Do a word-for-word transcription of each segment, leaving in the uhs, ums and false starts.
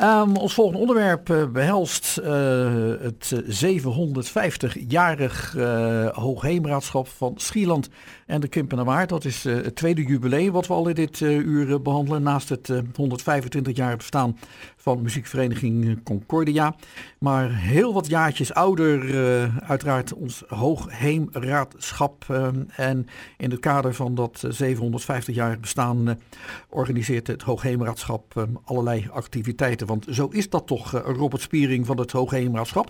Um, ons volgende onderwerp uh, behelst uh, het zevenhonderdvijftig-jarig uh, Hoogheemraadschap van Schieland en de Krimpenerwaard. Dat is uh, het tweede jubileum wat we al in dit uh, uur uh, behandelen. Naast het uh, honderdvijfentwintig jaar bestaan van muziekvereniging Concordia. Maar heel wat jaartjes ouder uh, uiteraard ons Hoogheemraadschap. Uh, en in het kader van dat uh, zevenhonderdvijftig-jarig bestaan uh, organiseert het Hoogheemraadschap uh, allerlei activiteiten. Want zo is dat toch, uh, Robert Spiering van het Hoogheemraadschap?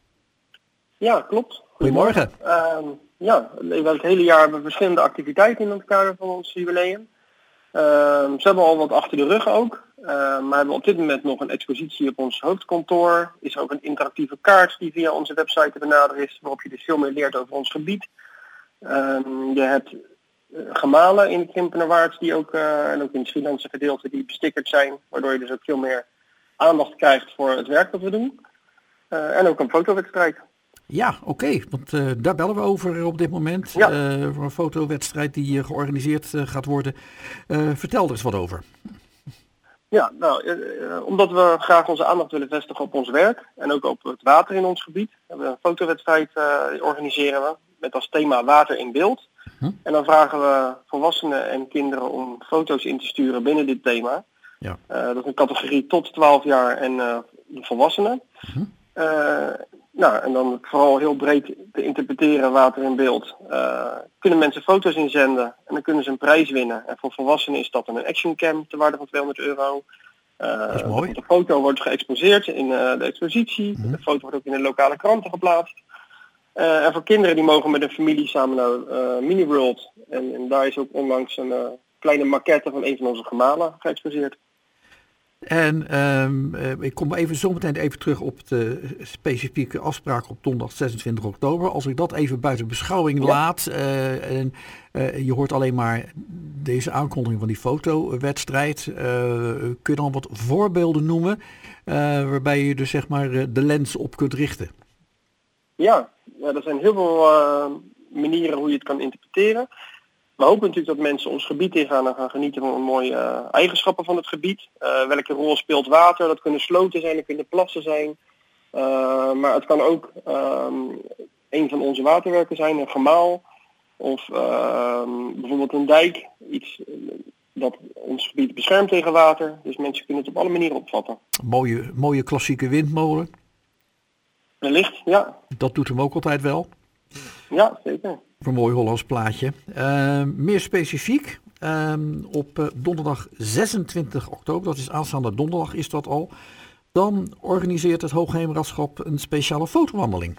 Ja, klopt. Goedemorgen. Uh, ja, het hele jaar hebben we verschillende activiteiten in het kader van ons jubileum. Uh, ze hebben al wat achter de rug ook. Uh, maar hebben op dit moment nog een expositie op ons hoofdkantoor. Is er ook een interactieve kaart die via onze website te benaderen is, waarop je dus veel meer leert over ons gebied. Uh, je hebt uh, gemalen in de Krimpenerwaard die ook, uh, en ook in het Schielandse gedeelte die bestickerd zijn. Waardoor je dus ook veel meer aandacht krijgt voor het werk dat we doen. Uh, en ook een fotowedstrijd. Ja, oké, okay, want uh, daar bellen we over op dit moment. Ja. Uh, voor een fotowedstrijd die uh, georganiseerd uh, gaat worden. Uh, vertel er eens wat over. Ja, nou, uh, omdat we graag onze aandacht willen vestigen op ons werk en ook op het water in ons gebied. We hebben een fotowedstrijd uh, organiseren we met als thema water in beeld. Hm? En dan vragen we volwassenen en kinderen om foto's in te sturen binnen dit thema. Ja. Uh, dat is een categorie tot twaalf jaar en uh, de volwassenen. Hm? Uh, nou, en dan vooral heel breed te interpreteren water in beeld. Uh, kunnen mensen foto's inzenden en dan kunnen ze een prijs winnen. En voor volwassenen is dat een actioncam ter waarde van tweehonderd euro. Uh, dat is mooi. De foto wordt geëxposeerd in uh, de expositie. Mm-hmm. De foto wordt ook in de lokale kranten geplaatst. Uh, en voor kinderen die mogen met een familie samen naar uh, Mini-World. En, en daar is ook onlangs een uh, kleine maquette van een van onze gemalen geëxposeerd. En um, uh, ik kom even zo meteen even terug op de specifieke afspraak op donderdag zesentwintig oktober. Als ik dat even buiten beschouwing ja. laat uh, en uh, je hoort alleen maar deze aankondiging van die fotowedstrijd. Uh, kun je dan wat voorbeelden noemen uh, waarbij je dus zeg maar de lens op kunt richten? Ja, ja er zijn heel veel uh, manieren hoe je het kan interpreteren. We hopen natuurlijk dat mensen ons gebied ingaan en gaan genieten van mooie uh, eigenschappen van het gebied. Uh, welke rol speelt water? Dat kunnen sloten zijn, dat kunnen plassen zijn. Uh, maar het kan ook uh, een van onze waterwerken zijn, een gemaal. Of uh, bijvoorbeeld een dijk, iets dat ons gebied beschermt tegen water. Dus mensen kunnen het op alle manieren opvatten. Mooie, mooie klassieke windmolen. Wellicht, ja. Dat doet hem ook altijd wel. Ja, zeker. Voor een mooi Hollands plaatje. Uh, meer specifiek, uh, op uh, donderdag zesentwintig oktober, dat is aanstaande donderdag is dat al, dan organiseert het Hoogheemraadschap een speciale fotowandeling.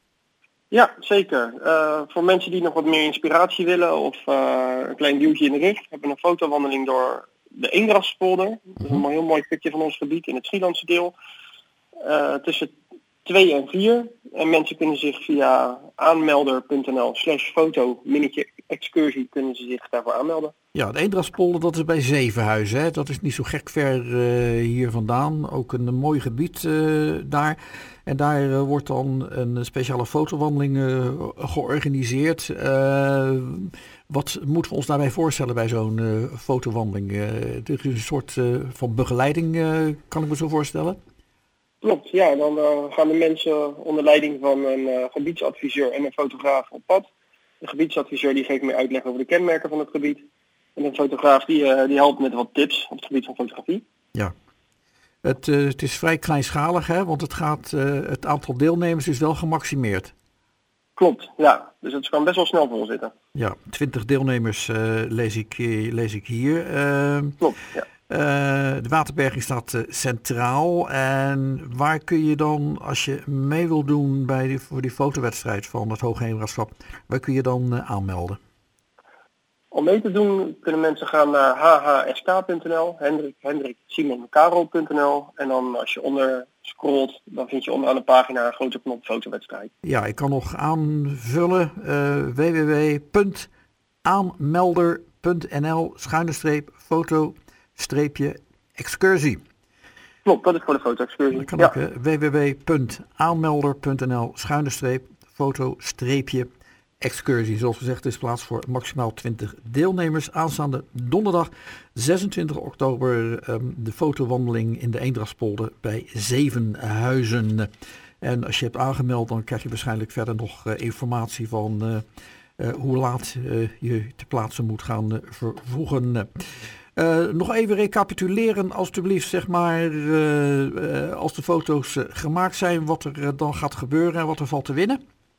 Ja, zeker. Uh, voor mensen die nog wat meer inspiratie willen of uh, een klein duwtje in de rug, hebben we een fotowandeling door de Eendrachtspolder. Dat is een heel mooi stukje van ons gebied in het Schielandse deel. Uh, tussen twee en vier. En mensen kunnen zich via aanmelder.nl slash foto minnetje excursie kunnen ze zich daarvoor aanmelden. Ja, de Eendrachtspolder, dat is bij Zevenhuizen. Hè? Dat is niet zo gek ver uh, hier vandaan. Ook een, een mooi gebied uh, daar. En daar uh, wordt dan een speciale fotowandeling uh, georganiseerd. Uh, wat moeten we ons daarbij voorstellen bij zo'n uh, fotowandeling? Uh, het is een soort uh, van begeleiding, uh, kan ik me zo voorstellen? Klopt, ja. Dan uh, gaan de mensen onder leiding van een uh, gebiedsadviseur en een fotograaf op pad. De gebiedsadviseur die geeft meer uitleg over de kenmerken van het gebied. En een fotograaf die, uh, die helpt met wat tips op het gebied van fotografie. Ja, het, uh, het is vrij kleinschalig, hè? Want het, gaat, uh, het aantal deelnemers is wel gemaximeerd. Klopt, ja. Dus het kan best wel snel vol zitten. Ja, twintig deelnemers uh, lees, ik, lees ik hier. Uh, Klopt, ja. Uh, de waterberging staat uh, centraal. En waar kun je dan, als je mee wil doen bij die, voor die fotowedstrijd van het Hoogheemraadschap, waar kun je dan uh, aanmelden? Om mee te doen kunnen mensen gaan naar h h s k punt n l, Hendrik, Hendrik, Simon, Karel punt n l. En dan als je onder scrolt, dan vind je onderaan de pagina een grote knop fotowedstrijd. Ja, ik kan nog aanvullen uh, w w w punt aanmelder punt n l schuine streep foto streepje excursie. Klopt, dat is voor de foto-excursie. Dan kan ja. ook uh, w w w punt aanmelder punt n l schuine streep foto streepje excursie. Zoals gezegd is plaats voor maximaal twintig deelnemers. Aanstaande donderdag zesentwintig oktober um, de fotowandeling in de Eendrachtspolder bij Zevenhuizen. En als je hebt aangemeld, dan krijg je waarschijnlijk verder nog uh, informatie van uh, uh, hoe laat uh, je te plaatsen moet gaan uh, vervoegen. Uh, nog even recapituleren alstublieft, zeg maar, uh, uh, als de foto's uh, gemaakt zijn, wat er uh, dan gaat gebeuren en wat er valt te winnen.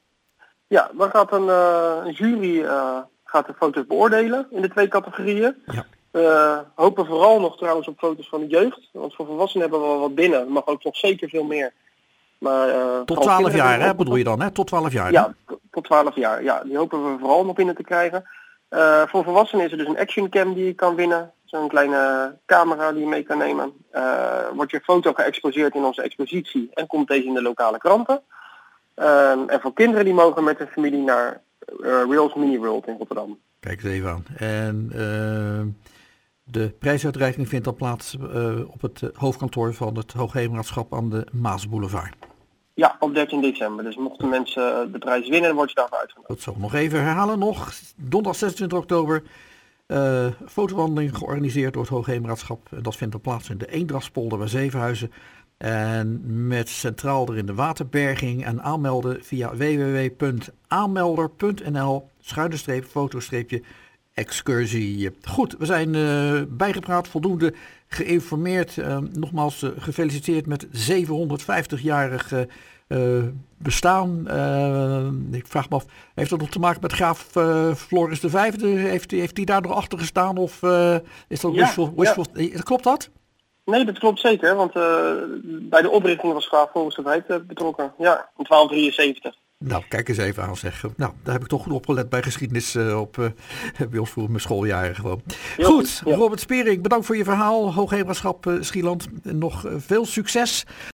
Ja, dan gaat een, uh, een jury uh, gaat de foto's beoordelen in de twee categorieën. Ja. Uh, hopen vooral nog trouwens op foto's van de jeugd, want voor volwassenen hebben we wel wat binnen. Er mag ook nog zeker veel meer. Maar, uh, tot twaalf jaar, hè, bedoel je dan, hè? Tot twaalf jaar. Ja, t- tot twaalf jaar. Ja, die hopen we vooral nog binnen te krijgen. Uh, voor volwassenen is er dus een action cam die je kan winnen. Zo'n kleine camera die je mee kan nemen. Uh, wordt je foto geëxposeerd in onze expositie en komt deze in de lokale kranten. Uh, en voor kinderen die mogen met hun familie naar uh, Rails Mini World in Rotterdam. Kijk eens even aan. En uh, de prijsuitreiking vindt dan plaats uh, op het uh, hoofdkantoor van het Hoogheemraadschap aan de Maasboulevard. Ja, op dertien december. Dus mochten mensen de prijs winnen, dan word je daarvoor uitgenodigd. Dat zo. Nog even herhalen nog. Donderdag zesentwintig oktober. Uh, fotowandeling georganiseerd door het Hoogheemraadschap. Dat vindt dan plaats in de Eendrachtspolder bij Zevenhuizen. En met centraal erin de waterberging. En aanmelden via w w w punt aanmelder punt n l schuine streep fotostreepje excursie. Goed, we zijn uh, bijgepraat, voldoende geïnformeerd. Uh, nogmaals uh, gefeliciteerd met zevenhonderdvijftig-jarig uh, uh, bestaan. Uh, ik vraag me af, heeft dat nog te maken met graaf uh, Floris de Vijfde? Heeft, heeft die daar nog achter gestaan? Of uh, is dat ja, wishful, wishful, ja. Klopt dat? Nee, dat klopt zeker, want uh, bij de oprichting was graaf Floris de Vijfde betrokken. Ja, in twaalf drieënzeventig. Nou, kijk eens even aan zeggen. Nou, daar heb ik toch goed opgelet bij geschiedenis uh, op uh, bij ons voor mijn schooljaren gewoon. Ja, goed, ja. Robert Spering, bedankt voor je verhaal. Hoogheemraadschap uh, Schieland. Nog uh, veel succes.